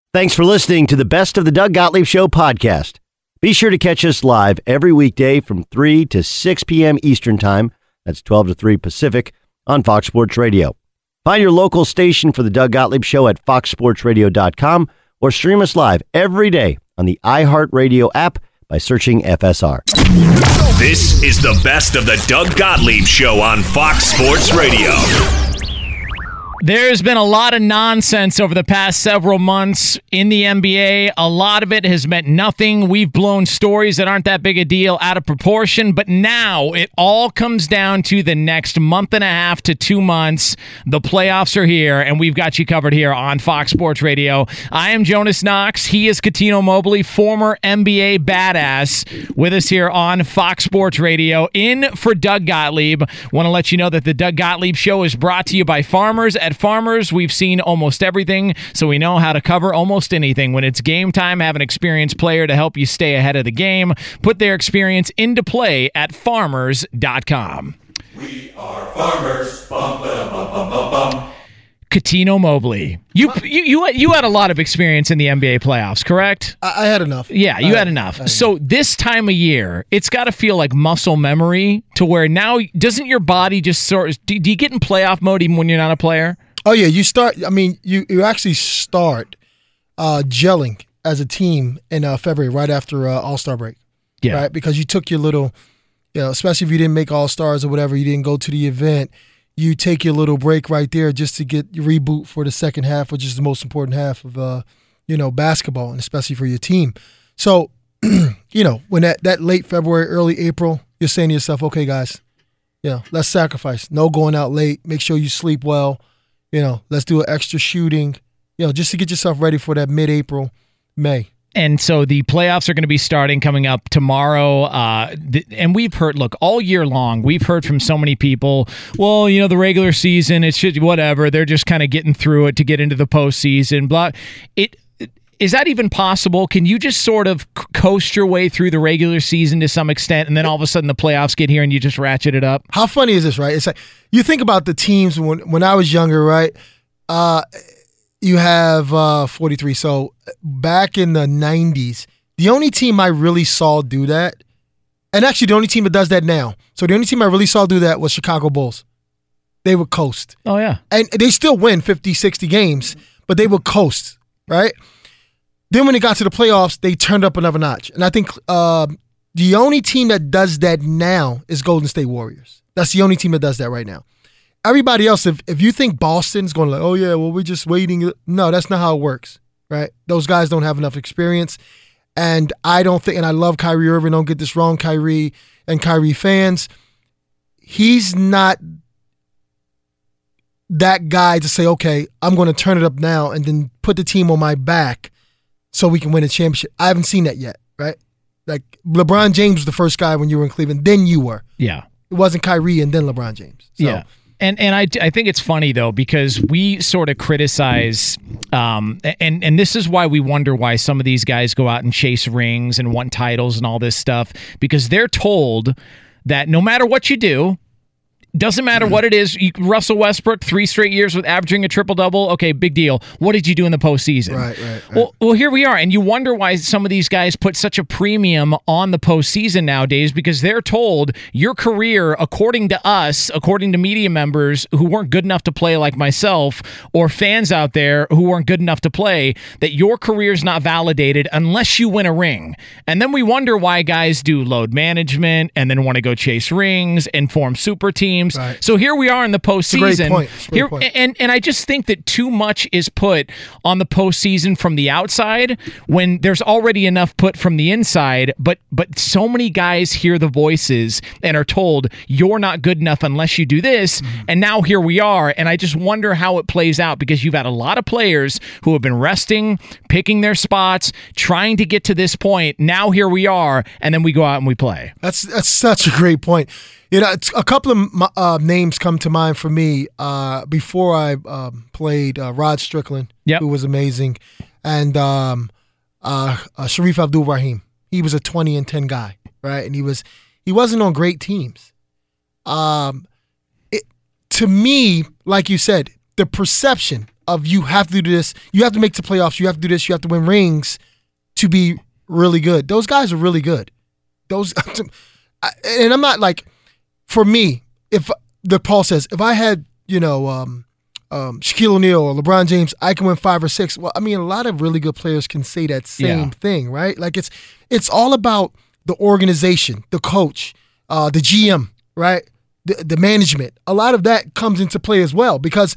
Thanks for listening to the Best of the Doug Gottlieb Show podcast. Be sure to catch us live every weekday from 3 to 6 p.m. Eastern Time. That's 12 to 3 Pacific on Fox Sports Radio. Find your local station for the Doug Gottlieb Show at foxsportsradio.com or stream us live every day on the iHeartRadio app by searching FSR. This is the Best of the Doug Gottlieb Show on Fox Sports Radio. There's been a lot of nonsense over the past several months in the NBA. A lot of it has meant nothing. We've blown stories that aren't that big a deal out of proportion, but now it all comes down to the next month and a half to 2 months. The playoffs are here, and we've got you covered here on Fox Sports Radio. I am Jonas Knox. He is Cuttino Mobley, former NBA badass, with us here on Fox Sports Radio. In for Doug Gottlieb. Want to let you know that the Doug Gottlieb Show is brought to you by Farmers. At Farmers, we've seen almost everything, so we know how to cover almost anything. When it's game time, have an experienced player to help you stay ahead of the game. Put their experience into play at farmers.com. We are farmers. Bum, ba, bum, bum, bum, bum. Cuttino Mobley. You had a lot of experience in the NBA playoffs, correct? I had enough. Yeah, you had enough. So this time of year, it's got to feel like muscle memory to where now, doesn't your body just sort of, do you get in playoff mode even when you're not a player? Oh, yeah. You actually start gelling as a team in February, right after All-Star break. Yeah. Right? Because you took your little, especially if you didn't make All-Stars or whatever, you didn't go to the event, you take your little break right there just to get your reboot for the second half, which is the most important half of, basketball, and especially for your team. So, when that late February, early April, you're saying to yourself, okay, guys, let's sacrifice. No going out late. Make sure you sleep well. Let's do an extra shooting, just to get yourself ready for that mid-April, May. And so the playoffs are going to be starting coming up tomorrow. And we've heard, look, all year long, we've heard from so many people, well, the regular season, it's just whatever. They're just kind of getting through it to get into the postseason. Blah. Is that even possible? Can you just sort of coast your way through the regular season to some extent, and then all of a sudden the playoffs get here and you just ratchet it up? How funny is this, right? It's like, you think about the teams when I was younger, right? You have 43. So back in the 90s, the only team I really saw do that, and actually the only team that does that now, so the only team I really saw do that was Chicago Bulls. They would coast. Oh, yeah. And they still win 50, 60 games, but they would coast, right? Then when it got to the playoffs, they turned up another notch. And I think the only team that does that now is Golden State Warriors. That's the only team that does that right now. Everybody else, if you think Boston's going like, oh, yeah, well, we're just waiting. No, that's not how it works, right? Those guys don't have enough experience. And I don't think, and I love Kyrie Irving, don't get this wrong, Kyrie and Kyrie fans. He's not that guy to say, okay, I'm going to turn it up now and then put the team on my back so we can win a championship. I haven't seen that yet, right? Like LeBron James was the first guy when you were in Cleveland. Then you were. Yeah. It wasn't Kyrie and then LeBron James. So. Yeah. And I think it's funny, though, because we sort of criticize, and this is why we wonder why some of these guys go out and chase rings and want titles and all this stuff, because they're told that no matter what you do, doesn't matter what it is. Russell Westbrook, 3 straight years with averaging a triple-double. Okay, big deal. What did you do in the postseason? Right. Well, here we are, and you wonder why some of these guys put such a premium on the postseason nowadays, because they're told your career, according to us, according to media members who weren't good enough to play like myself, or fans out there who weren't good enough to play, that your career's not validated unless you win a ring. And then we wonder why guys do load management and then want to go chase rings and form super teams. Right. So here we are in the postseason. It's a great point. And I just think that too much is put on the postseason from the outside when there's already enough put from the inside. But so many guys hear the voices and are told you're not good enough unless you do this. Mm-hmm. And now here we are. And I just wonder how it plays out, because you've had a lot of players who have been resting, picking their spots, trying to get to this point. Now here we are, and then we go out and we play. That's such a great point. It's a couple of names come to mind for me before I played. Rod Strickland, who was amazing, and Sharif Abdul-Rahim. He was a 20-10 guy, right? And he wasn't on great teams. To me, like you said, the perception of you have to do this, you have to make the playoffs, you have to do this, you have to win rings to be really good. Those guys are really good. And I'm not like, for me, if Paul says, if I had, Shaquille O'Neal or LeBron James, I can win 5 or 6. Well, I mean, a lot of really good players can say that same thing, right? Like it's all about the organization, the coach, the GM, right? The management. A lot of that comes into play as well, because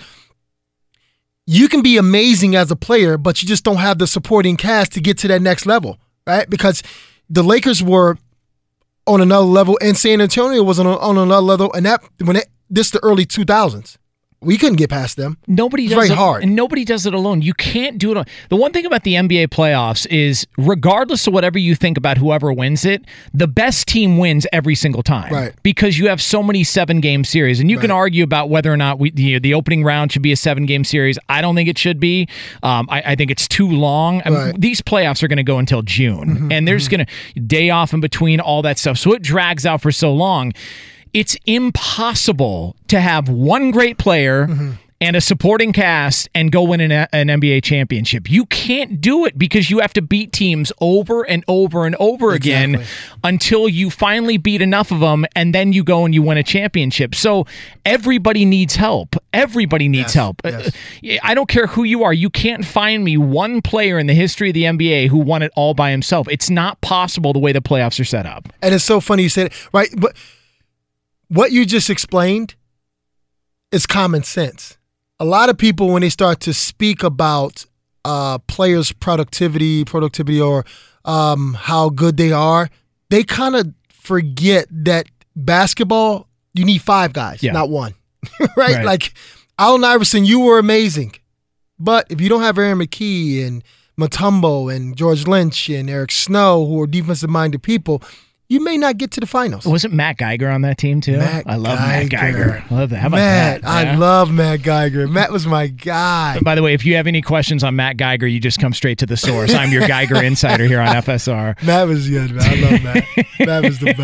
you can be amazing as a player, but you just don't have the supporting cast to get to that next level, right? Because the Lakers were on another level and San Antonio was on another level, and this is the early 2000s. We couldn't get past them. Nobody does it. Very hard. And nobody does it alone. You can't do it alone. The one thing about the NBA playoffs is, regardless of whatever you think about whoever wins it, the best team wins every single time. Right. Because you have so many 7-game series. And you can argue about whether or not the opening round should be a 7-game series. I don't think it should be. I think it's too long. I mean, these playoffs are going to go until June. And there's going to day off in between, all that stuff. So it drags out for so long. It's impossible to have one great player and a supporting cast and go win an NBA championship. You can't do it, because you have to beat teams over and over and over again until you finally beat enough of them, and then you go and you win a championship. So everybody needs help. Everybody needs help. Yes. I don't care who you are. You can't find me one player in the history of the NBA who won it all by himself. It's not possible the way the playoffs are set up. And it's so funny you said it, right? But what you just explained is common sense. A lot of people, when they start to speak about players' productivity or how good they are, they kind of forget that basketball, you need 5 guys, not one. right? Like, Allen Iverson, you were amazing. But if you don't have Aaron McKee and Mutombo and George Lynch and Eric Snow, who are defensive-minded people, you may not get to the finals. Wasn't Matt Geiger on that team too? I love Matt Geiger. I love that. How about that? I love Matt Geiger. Matt was my guy. By the way, if you have any questions on Matt Geiger, you just come straight to the source. I'm your Geiger insider here on FSR. Matt was good, man. I love Matt. Matt was the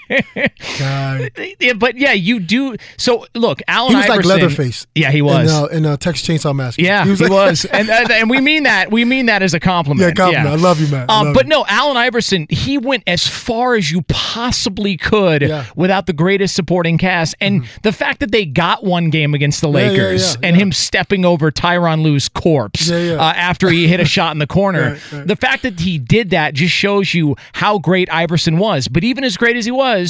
best. God. Yeah, but yeah, you do. So look, Allen Iverson. He was like Leatherface. Yeah, he was. In Texas Chainsaw Massacre. Yeah, he was. And we mean that. We mean that as a compliment. Yeah, compliment. I love you, Matt. But no, Allen Iverson, he went as far as you possibly could without the greatest supporting cast. And the fact that they got one game against the Lakers and him stepping over Tyronn Lue's corpse after he hit a shot in the corner, the fact that he did that just shows you how great Iverson was. But even as great as he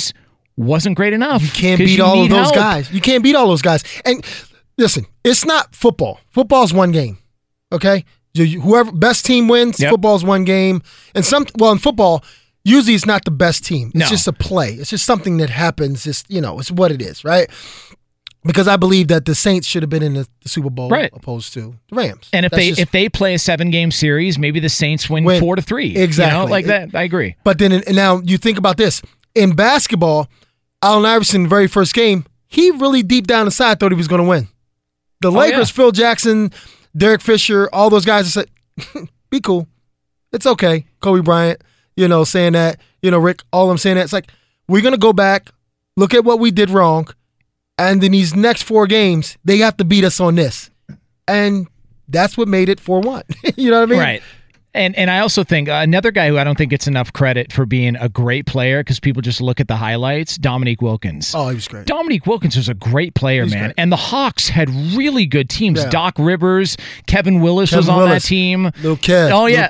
wasn't great enough. You can't beat all of those guys. You can't beat all those guys. And listen, it's not football. Football's one game, okay? Whoever best team wins, football's one game. And in football, usually it's not the best team. It's just a play. It's just something that happens. It's what it is, right? Because I believe that the Saints should have been in the Super Bowl opposed to the Rams. And if they play a 7-game series, maybe the Saints win 4-3. Exactly. Like that. I agree. But then and now you think about this. In basketball, Allen Iverson, very first game, he really deep down inside thought he was going to win. The Lakers, Phil Jackson, Derek Fisher, all those guys said, be cool. It's okay. Kobe Bryant. Saying that, Rick, all I'm saying that, it's like, we're going to go back, look at what we did wrong, and then these next 4 games, they have to beat us on this. And that's what made it 4-1. You know what I mean? Right. And I also think another guy who I don't think gets enough credit for being a great player, because people just look at the highlights, Dominique Wilkins. Oh, he was great. Dominique Wilkins was a great player, man. Great. And the Hawks had really good teams. Yeah. Doc Rivers, Kevin Willis was on that team. Little Kev. Oh, yeah.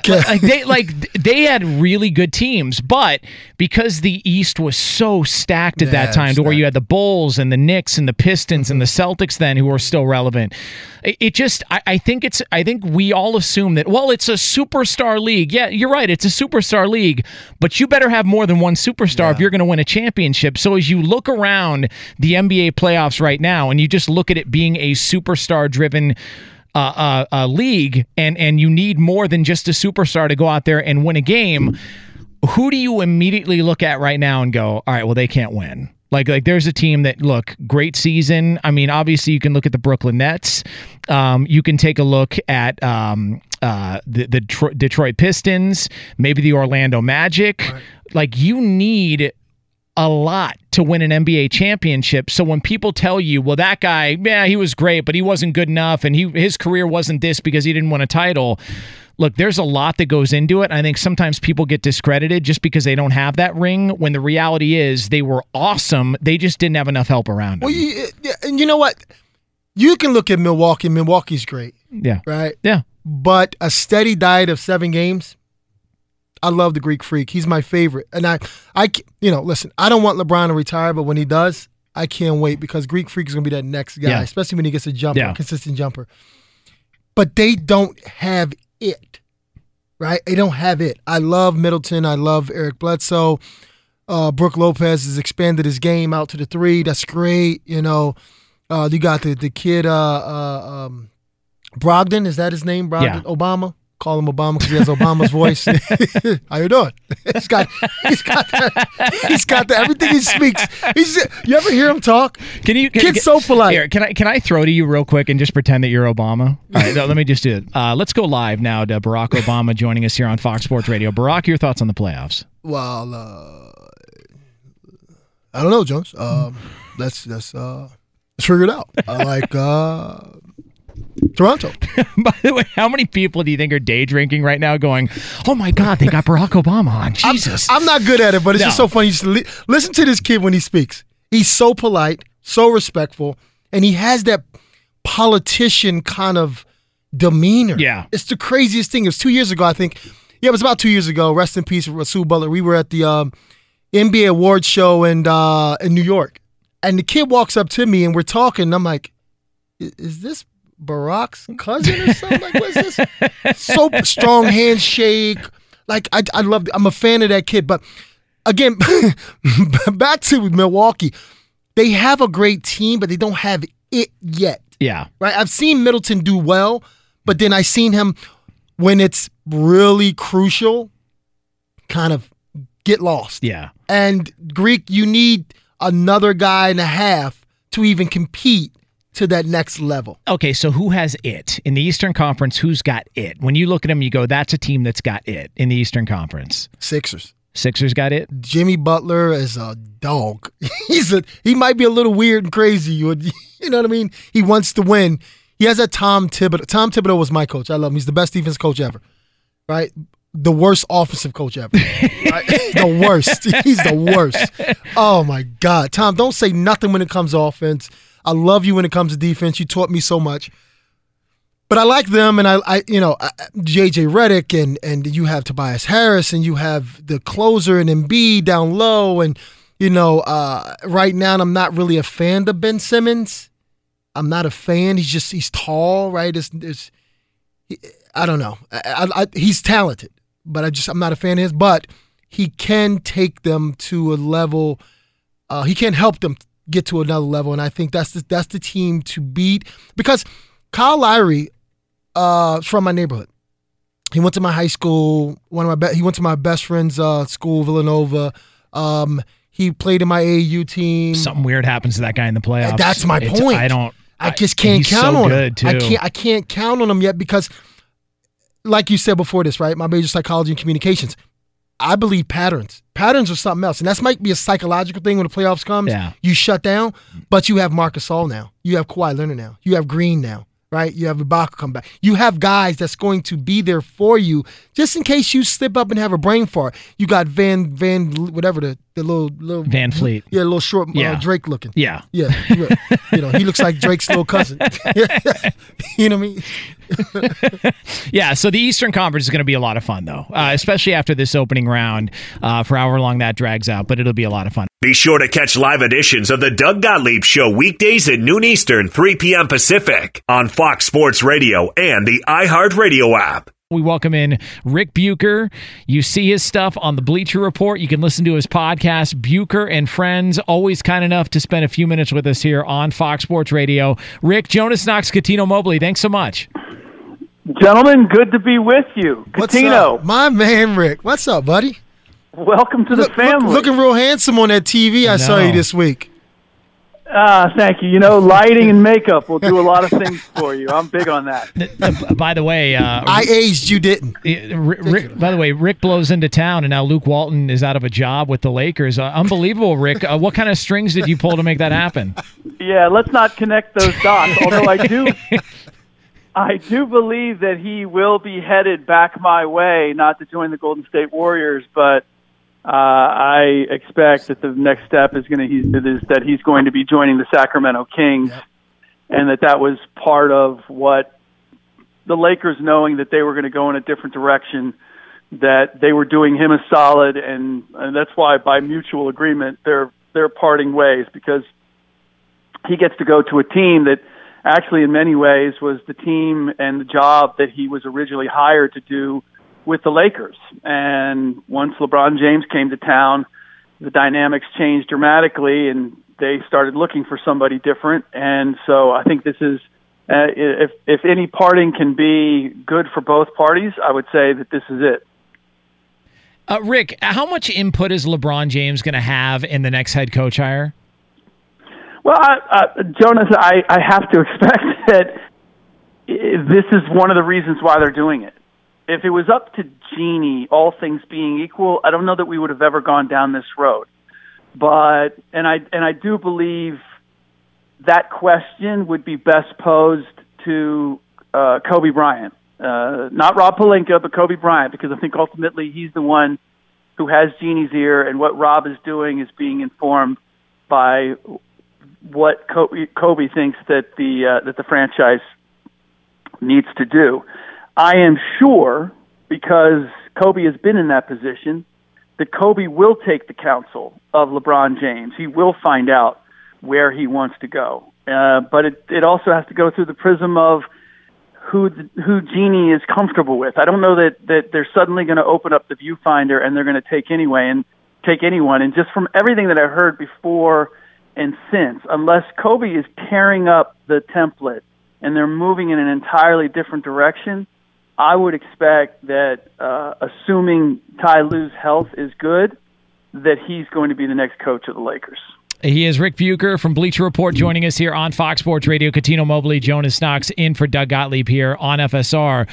They had really good teams. But because the East was so stacked at that time, to where you had the Bulls and the Knicks and the Pistons and the Celtics then, who were still relevant, I think we all assume that, well, it's a superstar league. Yeah, you're right. It's a superstar league, but you better have more than one superstar if you're going to win a championship. So as you look around the NBA playoffs right now, and you just look at it being a superstar-driven league, and you need more than just a superstar to go out there and win a game, who do you immediately look at right now and go, all right, well, they can't win? Like there's a team that, look, great season. I mean, obviously you can look at the Brooklyn Nets. You can take a look at the Detroit Pistons, maybe the Orlando Magic. Right. Like, you need a lot to win an NBA championship. So when people tell you, well, that guy, yeah, he was great, but he wasn't good enough, and his career wasn't this because he didn't win a title. Look, there's a lot that goes into it. I think sometimes people get discredited just because they don't have that ring, when the reality is they were awesome. They just didn't have enough help around them. Well, and you know what? You can look at Milwaukee. Milwaukee's great. Yeah. Right? Yeah. But a steady diet of 7 games, I love the Greek Freak. He's my favorite. And I listen, I don't want LeBron to retire, but when he does, I can't wait, because Greek Freak is going to be that next guy, especially when he gets a jumper, a consistent jumper. But they don't have it, right? They don't have it. I love Middleton. I love Eric Bledsoe. Brook Lopez has expanded his game out to the 3. That's great. You got the kid, Brogdon. Is that his name? Brogdon? Yeah. Obama? Call him Obama because he has Obama's voice. How you doing? He's got everything he speaks. You ever hear him talk? Kid's so polite. Here, can I throw to you real quick and just pretend that you're Obama? All right, let me just do it. Let's go live now to Barack Obama joining us here on Fox Sports Radio. Barack, your thoughts on the playoffs? Well, I don't know, Jones. Let's figure it out. I like Toronto. By the way, how many people do you think are day drinking right now going, oh my God, they got Barack Obama on? Jesus. I'm not good at it, but it's just so funny. Just listen to this kid when he speaks. He's so polite, so respectful, and he has that politician kind of demeanor. Yeah. It's the craziest thing. It was 2 years ago, I think. Yeah, it was about 2 years ago. Rest in peace, Rasul Butler. We were at the NBA Awards show in New York, and the kid walks up to me, and we're talking, and I'm like, is this Barack's cousin or something? Like, what's this? So strong handshake. Like, I love. I'm a fan of that kid. But again, back to Milwaukee, they have a great team, but they don't have it yet. Yeah. Right. I've seen Middleton do well, but then I've seen him when it's really crucial, kind of get lost. Yeah. And Greek, you need another guy and a half to even compete to that next level. Okay, so who has it? In the Eastern Conference, who's got it? When you look at them, you go, that's a team that's got it in the Eastern Conference. Sixers got it? Jimmy Butler is a dog. He might be a little weird and crazy. You know what I mean? He wants to win. He has that Tom Thibodeau. Tom Thibodeau was my coach. I love him. He's the best defense coach ever. Right? The worst offensive coach ever. Right? The worst. He's the worst. Oh, my God. Tom, don't say nothing when it comes to offense. I love you when it comes to defense. You taught me so much. But I like them, and I J.J. Redick, and you have Tobias Harris, and you have the closer and Embiid down low, and right now I'm not really a fan of Ben Simmons. I'm not a fan. He's tall, right? I don't know. He's talented, but I'm not a fan of his. But he can take them to a level. He can help them get to another level, and I think that's the team to beat, because Kyle Lowry, from my neighborhood. He went to my high school. He went to my best friend's school, Villanova. He played in my AAU team. Something weird happens to that guy in the playoffs. That's my point. I just can't count on him. Too. I can't count on him yet, because, like you said before this, right? My major psychology and communications. I believe patterns. Patterns are something else. And that might be a psychological thing when the playoffs comes. Yeah. You shut down, but you have Marc Gasol now. You have Kawhi Leonard now. You have Green now, right? You have Ibaka come back. You have guys that's going to be there for you just in case you slip up and have a brain fart. You got Van whatever, the little Van Fleet. Yeah, a little short Drake looking. Yeah. Yeah. He looks like Drake's little cousin. You know what I mean? Yeah, so the Eastern Conference is going to be a lot of fun, though, especially after this opening round, for however long that drags out, but it'll be a lot of fun. Be sure to catch live editions of the Doug Gottlieb Show weekdays at noon Eastern, 3 p.m. Pacific on Fox Sports Radio and the iHeartRadio app. We welcome in Rick Bucher. You see his stuff on the Bleacher Report. You can listen to his podcast, Bucher and Friends. Always kind enough to spend a few minutes with us here on Fox Sports Radio. Rick, Jonas Knox, Catino Mobley, thanks so much. Gentlemen, good to be with you. What's Catino. up? My man, Rick. What's up, buddy? Welcome to the family. Looking real handsome on that TV I saw you this week. Thank you. Lighting and makeup will do a lot of things for you. I'm big on that. By the way, I aged, you didn't. Rick, by the way, Rick blows into town, and now Luke Walton is out of a job with the Lakers. Unbelievable, Rick. What kind of strings did you pull to make that happen? Yeah, let's not connect those dots. Although I do believe that he will be headed back my way, not to join the Golden State Warriors, but I expect that the next step is that he's going to be joining the Sacramento Kings, and that was part of what the Lakers, knowing that they were going to go in a different direction, that they were doing him a solid, and that's why by mutual agreement they're parting ways, because he gets to go to a team that actually in many ways was the team and the job that he was originally hired to do with the Lakers. And once LeBron James came to town, the dynamics changed dramatically, and they started looking for somebody different. And so I think this is, if any parting can be good for both parties, I would say that this is it. Rick, how much input is LeBron James going to have in the next head coach hire? Well, Jonas, I have to expect that this is one of the reasons why they're doing it. If it was up to Jeannie, all things being equal, I don't know that we would have ever gone down this road. But I do believe that question would be best posed to Kobe Bryant, not Rob Pelinka, but Kobe Bryant, because I think ultimately he's the one who has Jeannie's ear, and what Rob is doing is being informed by what Kobe thinks that the franchise needs to do. I am sure, because Kobe has been in that position, that Kobe will take the counsel of LeBron James. He will find out where he wants to go. But it also has to go through the prism of who Jeannie is comfortable with. I don't know that they're suddenly going to open up the viewfinder and they're going to take anyone. And just from everything that I heard before and since, unless Kobe is tearing up the template and they're moving in an entirely different direction, I would expect that, assuming Ty Lue's health is good, that he's going to be the next coach of the Lakers. He is Rick Bucher from Bleacher Report, joining us here on Fox Sports Radio. Cuttino Mobley, Jonas Knox in for Doug Gottlieb here on FSR.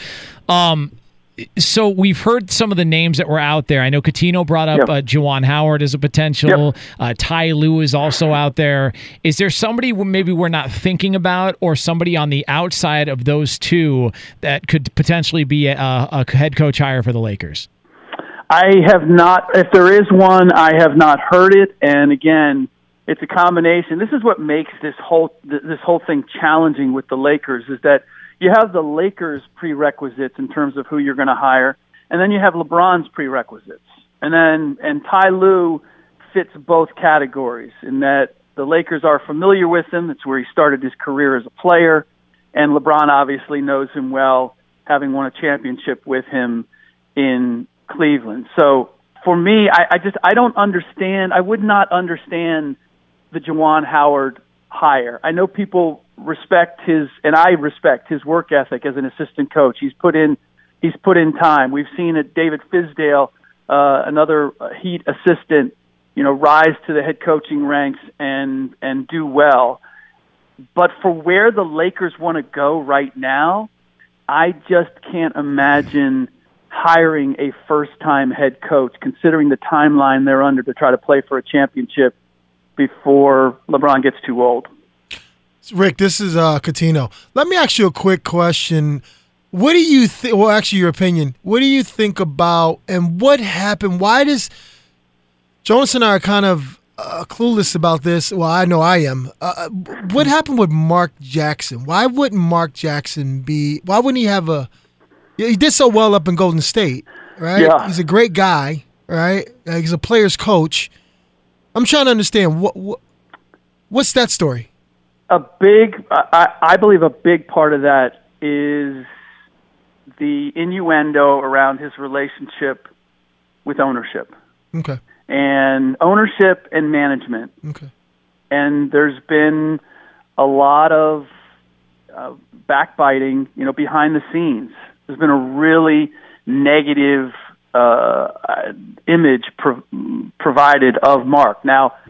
So we've heard some of the names that were out there. I know Cuttino brought up Juwan Howard as a potential. Ty Lue is also out there. Is there somebody maybe we're not thinking about, or somebody on the outside of those two that could potentially be a head coach hire for the Lakers? I have not. If there is one, I have not heard it. And again, it's a combination. This is what makes this whole thing challenging with the Lakers, is that you have the Lakers' prerequisites in terms of who you're going to hire, and then you have LeBron's prerequisites. And Ty Lue fits both categories in that the Lakers are familiar with him. That's where he started his career as a player, and LeBron obviously knows him well, having won a championship with him in Cleveland. So for me, I don't understand. I would not understand the Juwan Howard hire. I know people respect and I respect his work ethic as an assistant coach. He's put in time. We've seen it. David Fizdale, another Heat assistant, rise to the head coaching ranks and do well. But for where the Lakers want to go right now, I just can't imagine hiring a first-time head coach, considering the timeline they're under to try to play for a championship before LeBron gets too old. Rick, this is Cuttino. Let me ask you a quick question. What do you think? Well, actually, your opinion. What do you think about and what happened? Why does Jonas and I are kind of clueless about this? Well, I know I am. What happened with Mark Jackson? Why wouldn't Mark Jackson be? Why wouldn't he have a? He did so well up in Golden State, right? Yeah. He's a great guy, right? He's a player's coach. I'm trying to understand what's that story. I believe a big part of that is the innuendo around his relationship with ownership. Okay. And ownership and management. Okay. And there's been a lot of backbiting, behind the scenes. There's been a really negative image provided of Mark. Now,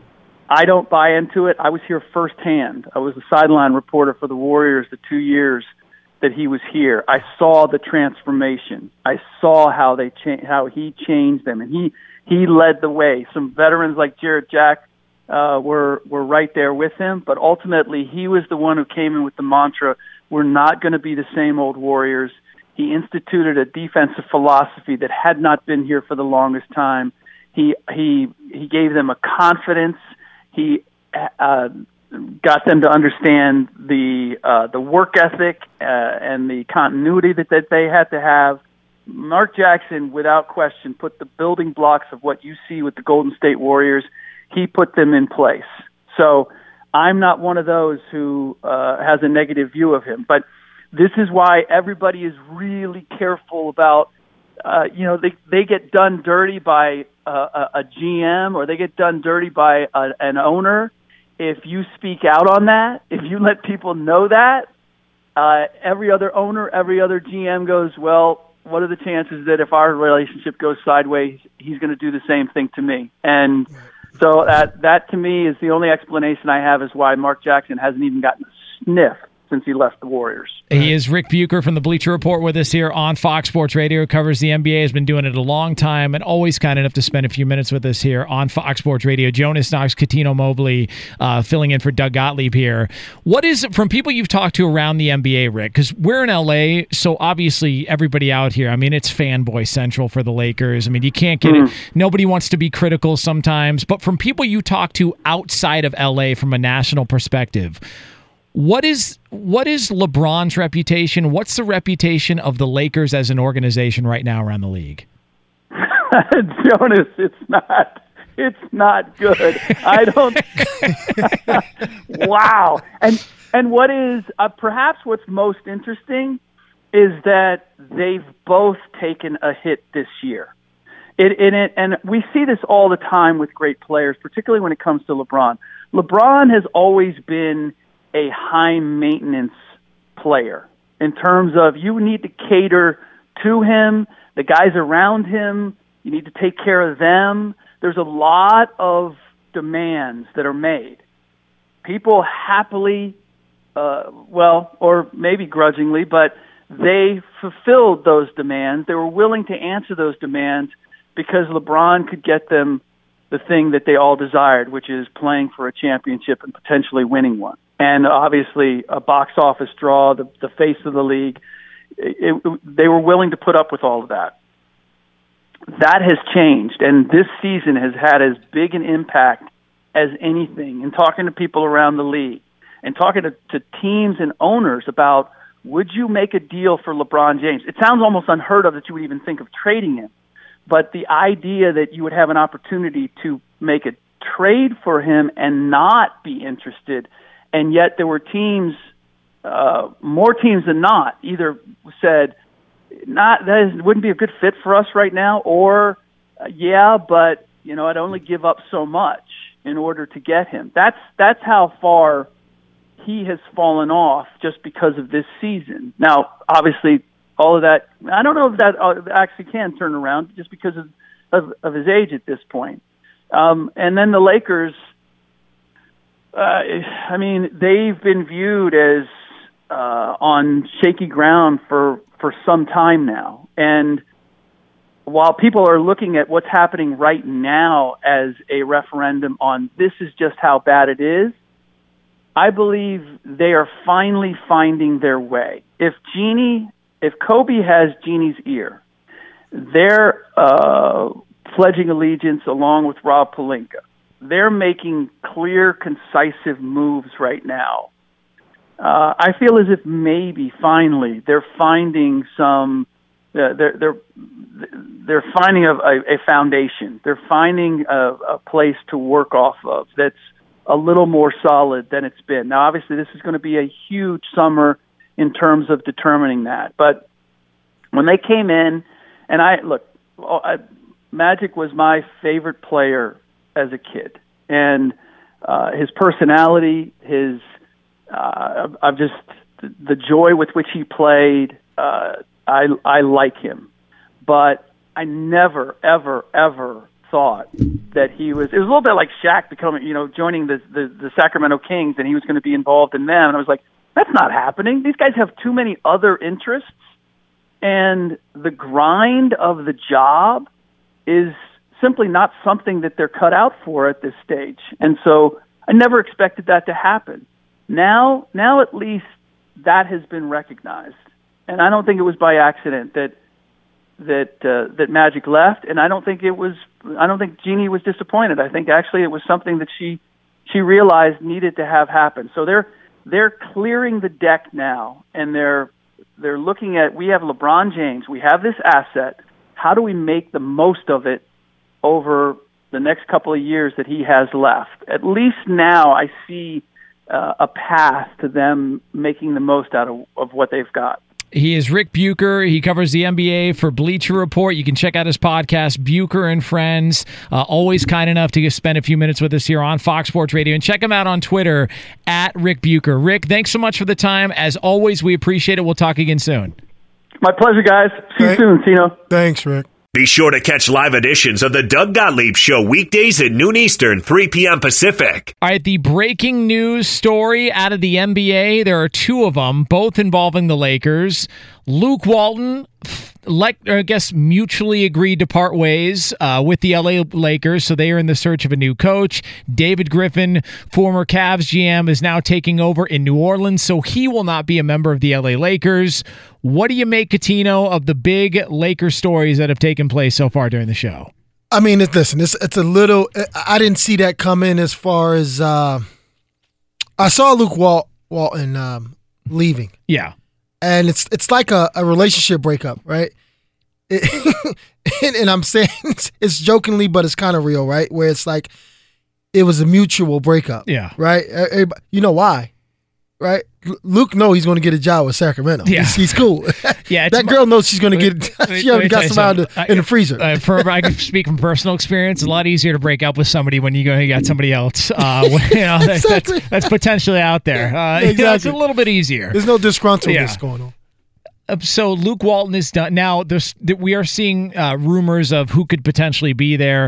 I don't buy into it. I was here firsthand. I was a sideline reporter for the Warriors the 2 years that he was here. I saw the transformation. I saw how how he changed them, and he led the way. Some veterans like Jarrett Jack were right there with him, but ultimately he was the one who came in with the mantra, we're not going to be the same old Warriors. He instituted a defensive philosophy that had not been here for the longest time. He gave them a confidence. He got them to understand the work ethic and the continuity that they had to have. Mark Jackson, without question, put the building blocks of what you see with the Golden State Warriors. He put them in place. So I'm not one of those who has a negative view of him. But this is why everybody is really careful about, they get done dirty by a GM or they get done dirty by an owner. If you speak out on that, if you let people know that, every other owner, every other GM goes, well, what are the chances that if our relationship goes sideways, he's going to do the same thing to me? And so that to me is the only explanation I have is why Mark Jackson hasn't even gotten a sniff since he left the Warriors. He is Rick Bucher from the Bleacher Report with us here on Fox Sports Radio. Covers the NBA, has been doing it a long time, and always kind enough to spend a few minutes with us here on Fox Sports Radio. Jonas Knox, Cuttino Mobley, filling in for Doug Gottlieb here. What is it from people you've talked to around the NBA, Rick? Because we're in LA, so obviously everybody out here, I mean, it's fanboy central for the Lakers. I mean, you can't get it. Nobody wants to be critical sometimes, but from people you talk to outside of LA from a national perspective, what is LeBron's reputation? What's the reputation of the Lakers as an organization right now around the league? Jonas, it's not good. I don't. Wow. And what is perhaps what's most interesting is that they've both taken a hit this year. And we see this all the time with great players, particularly when it comes to LeBron. LeBron has always been a high-maintenance player in terms of you need to cater to him, the guys around him, you need to take care of them. There's a lot of demands that are made. People happily, or maybe grudgingly, but they fulfilled those demands. They were willing to answer those demands because LeBron could get them the thing that they all desired, which is playing for a championship and potentially winning one. And obviously a box office draw, the face of the league. They were willing to put up with all of that. That has changed, and this season has had as big an impact as anything. And talking to people around the league and talking to teams and owners about, would you make a deal for LeBron James? It sounds almost unheard of that you would even think of trading him. But the idea that you would have an opportunity to make a trade for him and not be interested, and yet there were teams, more teams than not, either said, that wouldn't be a good fit for us right now, or but I'd only give up so much in order to get him. That's how far he has fallen off just because of this season. Now, obviously, all of that, I don't know if that actually can turn around just because of his age at this point. And then the Lakers, they've been viewed as on shaky ground for some time now. And while people are looking at what's happening right now as a referendum on this is just how bad it is, I believe they are finally finding their way. If Kobe has Jeannie's ear, they're pledging allegiance along with Rob Pelinka. They're making clear, concisive moves right now. I feel as if maybe finally they're finding some. They're finding a foundation. They're finding a place to work off of that's a little more solid than it's been. Now, obviously, this is going to be a huge summer in terms of determining that. But when they came in, and Magic was my favorite player as a kid, and his personality, the joy with which he played, I like him. But I never, ever, ever thought that it was a little bit like Shaq joining the Sacramento Kings, and he was going to be involved in them. And I was like, that's not happening. These guys have too many other interests, and the grind of the job is simply not something that they're cut out for at this stage. And so I never expected that to happen. Now at least that has been recognized. And I don't think it was by accident that Magic left, and I don't think Jeannie was disappointed. I think actually it was something that she realized needed to have happen. So they're clearing the deck now, and they're looking at, we have LeBron James, we have this asset. How do we make the most of it over the next couple of years that he has left? At least now I see a path to them making the most out of what they've got. He is Rick Bucher. He covers the NBA for Bleacher Report. You can check out his podcast, Bucher and Friends. Always kind enough to spend a few minutes with us here on Fox Sports Radio. And check him out on Twitter, @Rick Bucher. Rick, thanks so much for the time. As always, we appreciate it. We'll talk again soon. My pleasure, guys. See you soon, Tino. Thanks, Rick. Be sure to catch live editions of the Doug Gottlieb Show weekdays at noon Eastern, 3 p.m. Pacific. All right, the breaking news story out of the NBA, there are two of them, both involving the Lakers. Luke Walton, mutually agreed to part ways with the LA Lakers, so they are in the search of a new coach. David Griffin, former Cavs GM, is now taking over in New Orleans, so he will not be a member of the LA Lakers. What do you make, Catino, of the big Lakers stories that have taken place so far during the show? I mean, it's a little. I didn't see that coming as far as I saw Luke Walton leaving. Yeah. And it's like a relationship breakup, right? And I'm saying it's jokingly, but it's kind of real, right? Where it's like it was a mutual breakup. Yeah. Right? You know why? Right? Luke knows he's going to get a job with Sacramento. Yeah. He's cool. Yeah, that girl knows she's going to get. She already got some out in the freezer. I can speak from personal experience. It's a lot easier to break up with somebody when you got somebody else. Exactly. That's potentially out there. Exactly. It's a little bit easier. There's no disgruntledness going on. So Luke Walton is done. Now we are seeing rumors of who could potentially be there.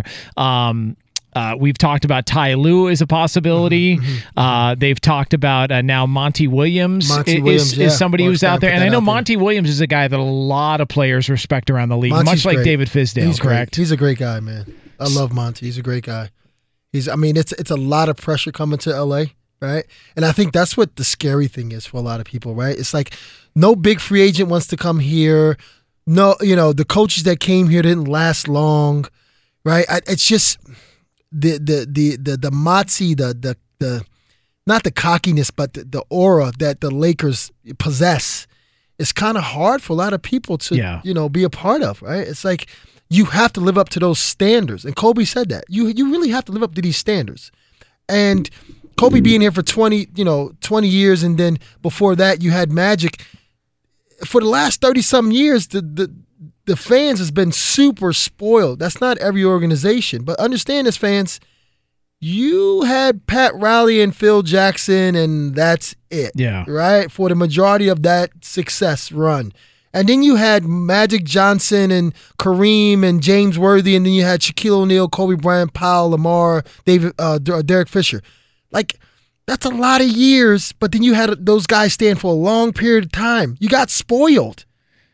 We've talked about Ty Lue as a possibility. They've talked about now Monty Williams is somebody who's out there. And I know Monty Williams is a guy that a lot of players respect around the league, much like David Fizdale, He's correct? Great. He's a great guy, man. I love Monty. He's a great guy. It's a lot of pressure coming to LA, right? And I think that's what the scary thing is for a lot of people, right? It's like no big free agent wants to come here. No, the coaches that came here didn't last long, right? It's just the moxie, the not the cockiness, but the aura that the Lakers possess is kind of hard for a lot of people to be a part of, right? It's like you have to live up to those standards, and Kobe said that you really have to live up to these standards. And Kobe being here for 20 years, and then before that you had Magic. For the last 30-some years, the fans has been super spoiled. That's not every organization. But understand this, fans, you had Pat Riley and Phil Jackson, and that's it. Yeah. Right? For the majority of that success run. And then you had Magic Johnson and Kareem and James Worthy, and then you had Shaquille O'Neal, Kobe Bryant, Powell, Lamar, Derek Fisher. Like, that's a lot of years, but then you had those guys stand for a long period of time. You got spoiled.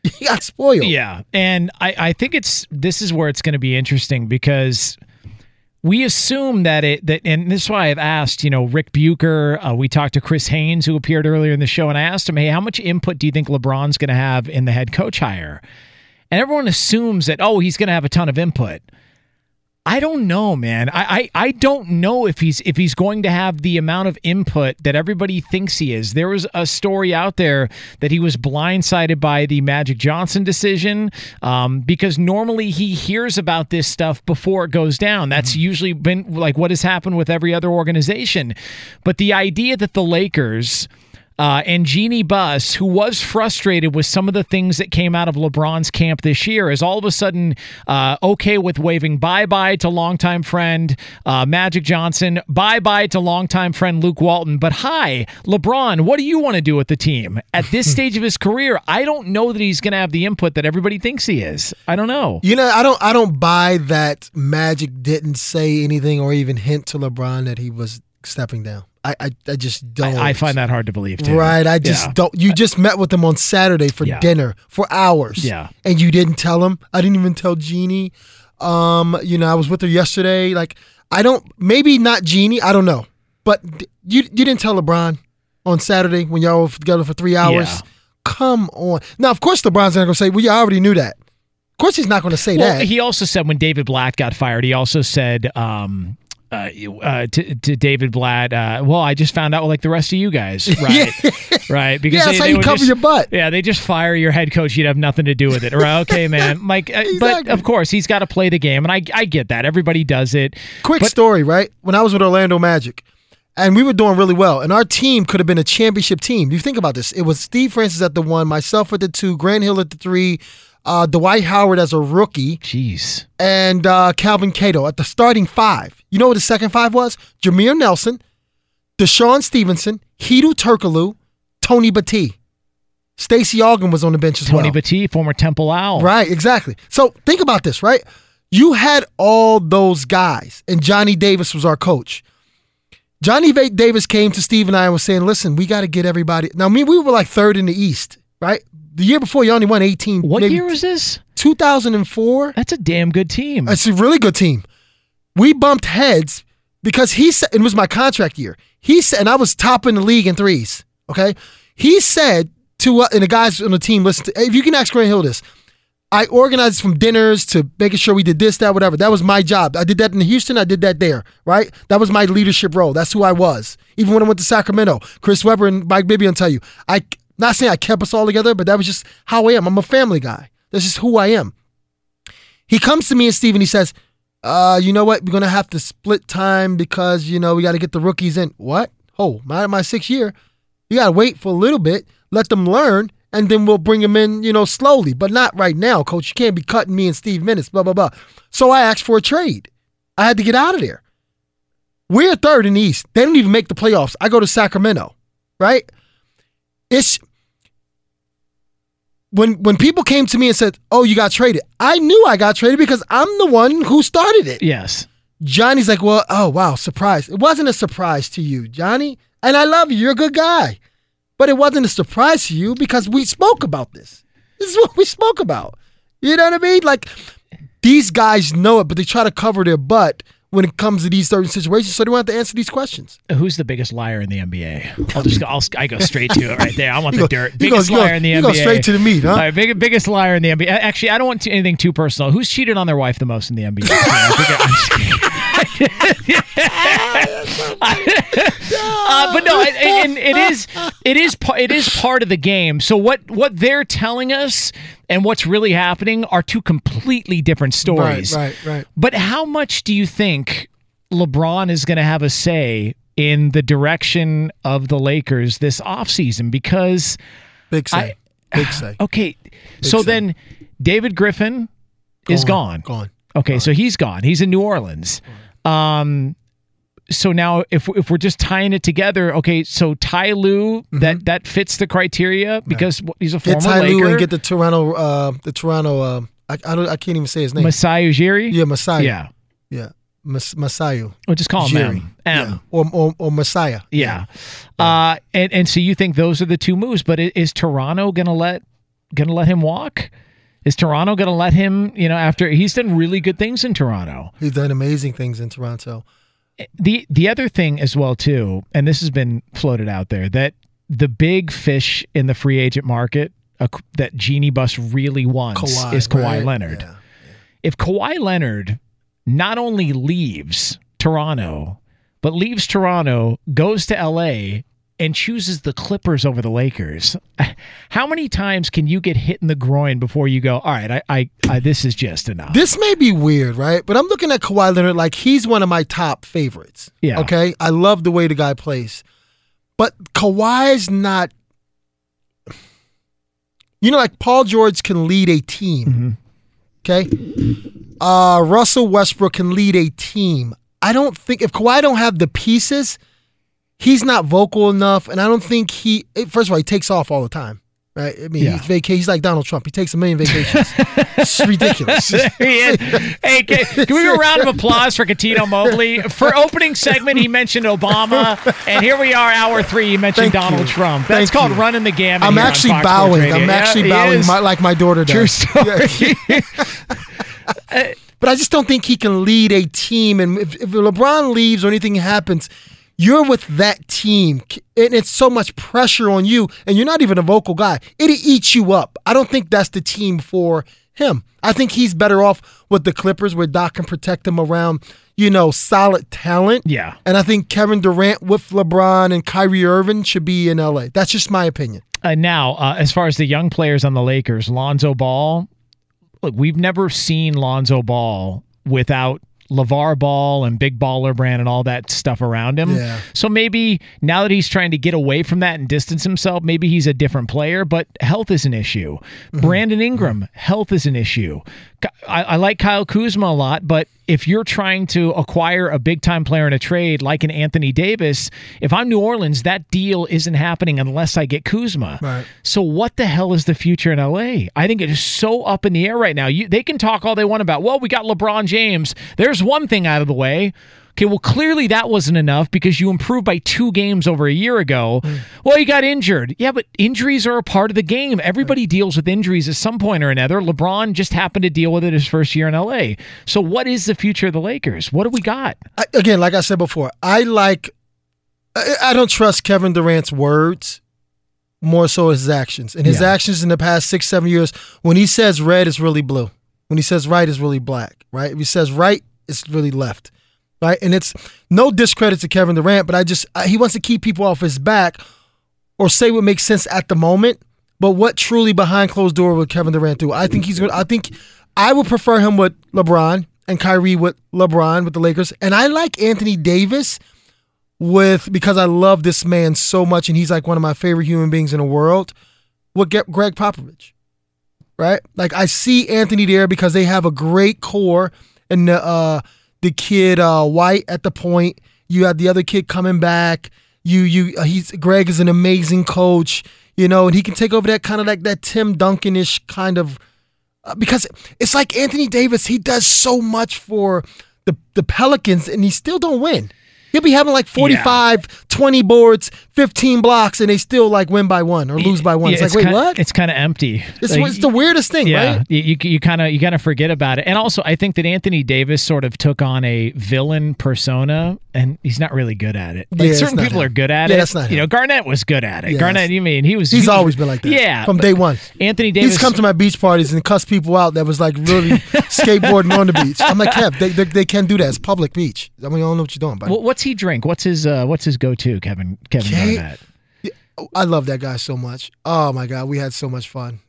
Yeah, and I think this is where it's going to be interesting because we assume that and this is why I've asked, Rick Bucher. We talked to Chris Haynes, who appeared earlier in the show, and I asked him, hey, how much input do you think LeBron's going to have in the head coach hire? And everyone assumes that, he's going to have a ton of input. I don't know, man. I don't know if he's going to have the amount of input that everybody thinks he is. There was a story out there that he was blindsided by the Magic Johnson decision because normally he hears about this stuff before it goes down. That's usually been like what has happened with every other organization. But the idea that the Lakers And Jeannie Buss, who was frustrated with some of the things that came out of LeBron's camp this year, is all of a sudden okay with waving bye-bye to longtime friend Magic Johnson, bye-bye to longtime friend Luke Walton. But hi, LeBron, what do you want to do with the team? At this stage of his career, I don't know that he's going to have the input that everybody thinks he is. I don't know. I don't buy that Magic didn't say anything or even hint to LeBron that he was stepping down. I just don't. I find that hard to believe, too. Right. I just don't. You just met with him on Saturday for dinner for hours. Yeah. And you didn't tell him. I didn't even tell Jeannie. I was with her yesterday. Like, maybe not Jeannie. I don't know. But you didn't tell LeBron on Saturday when y'all were together for 3 hours. Yeah. Come on. Now, of course, LeBron's not going to say, well, yeah, I already knew that. Of course he's not going to say that. He also said when David Blatt got fired, he also said to David Blatt, well, I just found out like the rest of you guys, right? Right? Because that's how you cover your butt. Yeah, they just fire your head coach. You'd have nothing to do with it. Right? Okay, man. Mike, Exactly. But of course, he's got to play the game, and I get that. Everybody does it. Quick story, right? When I was with Orlando Magic, and we were doing really well, and our team could have been a championship team. You think about this. It was Steve Francis at the 1, myself at the 2, Grant Hill at the 3, Dwight Howard as a rookie. Jeez. And Calvin Cato at the starting 5. You know what the second 5 was? Jameer Nelson, Deshaun Stevenson, Hedo Turkoglu, Tony Battie. Stacey Aughan was on the bench as well. Tony Battie, former Temple Owl. Right, exactly. So think about this, right? You had all those guys, and Johnny Davis was our coach. Johnny Davis came to Steve and I and was saying, listen, we got to get everybody. Now, we were like 3rd in the East, right? The year before, you only won 18. What year was this? 2004. That's a damn good team. It's a really good team. We bumped heads because he said, it was my contract year. He said, and I was top in the league in threes, okay? He said to, and the guys on the team, listen, if you can ask Grant Hill this, I organized from dinners to making sure we did this, that, whatever. That was my job. I did that in Houston. I did that there, right? That was my leadership role. That's who I was. Even when I went to Sacramento, Chris Webber and Mike Bibby will tell you, not saying I kept us all together, but that was just how I am. I'm a family guy. That's just who I am. He comes to me and Steve and he says, you know what? We're going to have to split time because, we got to get the rookies in. What? Oh, my 6th year. You got to wait for a little bit, let them learn, and then we'll bring them in, slowly. But not right now, Coach. You can't be cutting me and Steve minutes, blah, blah, blah. So I asked for a trade. I had to get out of there. We're 3rd in the East. They don't even make the playoffs. I go to Sacramento, right? It's when people came to me and said, oh, you got traded, I knew I got traded because I'm the one who started it. Yes. Johnny's like, well, oh, wow, surprise. It wasn't a surprise to you, Johnny. And I love you. You're a good guy. But it wasn't a surprise to you because we spoke about this. This is what we spoke about. You know what I mean? Like, these guys know it, but they try to cover their butt when it comes to these certain situations, so they don't have to answer these questions. Who's the biggest liar in the NBA? I go straight to it right there. I want the dirt. Biggest liar in the NBA. You go straight to the meat, huh? All right, biggest liar in the NBA. Actually, I don't want anything too personal. Who's cheated on their wife the most in the NBA? I'm just kidding. But no, and it is part of the game. So what they're telling us and what's really happening are two completely different stories. Right. But how much do you think LeBron is going to have a say in the direction of the Lakers this offseason? Because big say. Okay, so then David Griffin is gone. Okay, so he's gone. He's in New Orleans. So now if we're just tying it together, okay, so Ty Lue, that fits the criteria because he's a former Laker. Get Ty Lue and get the Toronto I can't even say his name. Masai Ujiri? Yeah, Masai. Yeah. Masai. We'll just call him M. Yeah. Or Messiah. Yeah. And so you think those are the two moves, but is Toronto gonna let him walk? Is Toronto gonna let him, after he's done really good things in Toronto? He's done amazing things in Toronto. The other thing as well too, and this has been floated out there, that the big fish in the free agent market that Jeannie Buss really wants is Kawhi Leonard. Yeah. If Kawhi Leonard not only leaves Toronto, but leaves Toronto, goes to LA, and chooses the Clippers over the Lakers, how many times can you get hit in the groin before you go, all right, I this is just enough? This may be weird, right? But I'm looking at Kawhi Leonard like he's one of my top favorites. Yeah. Okay? I love the way the guy plays. But Kawhi's not. Like Paul George can lead a team. Okay? Russell Westbrook can lead a team. I don't think if Kawhi don't have the pieces, he's not vocal enough, and I don't think first of all, he takes off all the time. Right? I mean, he's like Donald Trump. He takes a million vacations. It's ridiculous. There he is. Hey, can we give a round of applause for Cuttino Mobley? For opening segment, he mentioned Obama, and here we are, hour 3, he mentioned Donald Trump. That's called running the gamut. I'm actually bowing. I'm actually bowing like my daughter does. True story. But I just don't think he can lead a team. And if LeBron leaves or anything happens, you're with that team, and it's so much pressure on you, and you're not even a vocal guy. It'll eat you up. I don't think that's the team for him. I think he's better off with the Clippers where Doc can protect him around, solid talent. Yeah. And I think Kevin Durant with LeBron and Kyrie Irving should be in L.A. That's just my opinion. Now, as far as the young players on the Lakers, Lonzo Ball, look, we've never seen Lonzo Ball without LeVar Ball and Big Baller Brand and all that stuff around him. Yeah. So maybe now that he's trying to get away from that and distance himself, maybe he's a different player, but health is an issue. Brandon Ingram, health is an issue. I like Kyle Kuzma a lot, but if you're trying to acquire a big-time player in a trade like an Anthony Davis, if I'm New Orleans, that deal isn't happening unless I get Kuzma. Right. So what the hell is the future in L.A.? I think it is so up in the air right now. They can talk all they want about, well, we got LeBron James. There's one thing out of the way. Okay, well, clearly that wasn't enough because you improved by 2 games over a year ago. Well, you got injured. Yeah, but injuries are a part of the game. Everybody deals with injuries at some point or another. LeBron just happened to deal with it his first year in L.A. So what is the future of the Lakers? What do we got? Again, like I said before, I don't trust Kevin Durant's words more so his actions. And his actions in the past 6-7 years, when he says red, it's really blue. When he says right, it's really black, right? If he says right, it's really left. Right, and it's no discredit to Kevin Durant, but he wants to keep people off his back or say what makes sense at the moment. But what truly behind closed door would Kevin Durant do? I think he's good. I think I would prefer him with LeBron and Kyrie with LeBron with the Lakers, and I like Anthony Davis because I love this man so much, and he's like one of my favorite human beings in the world. With Greg Popovich, right? Like I see Anthony there because they have a great core and the kid White at the point. You have the other kid coming back. Greg is an amazing coach, and he can take over that kind of like that Tim Duncan-ish kind of because it's like Anthony Davis. He does so much for the Pelicans, and he still don't win. He'll be having like 45, 20 boards, 15 blocks, and they still like win by 1 or lose by 1. It's like, wait, what? It's kind of empty. It's the weirdest thing, right? You kind of forget about it. And also, I think that Anthony Davis sort of took on a villain persona, and he's not really good at it. Like certain people are good at it. That's not him. Garnett was good at it. Yeah, Garnett, he's always been like that. Yeah, from day one. Anthony Davis. He's come to my beach parties and cussed people out that was like really skateboarding on the beach. I'm like, Kev, they can't do that. It's public beach. I mean, I don't know what you're doing, buddy. What's he drink? What's his go-to, Kevin Garnett? I love that guy so much. Oh my God, we had so much fun.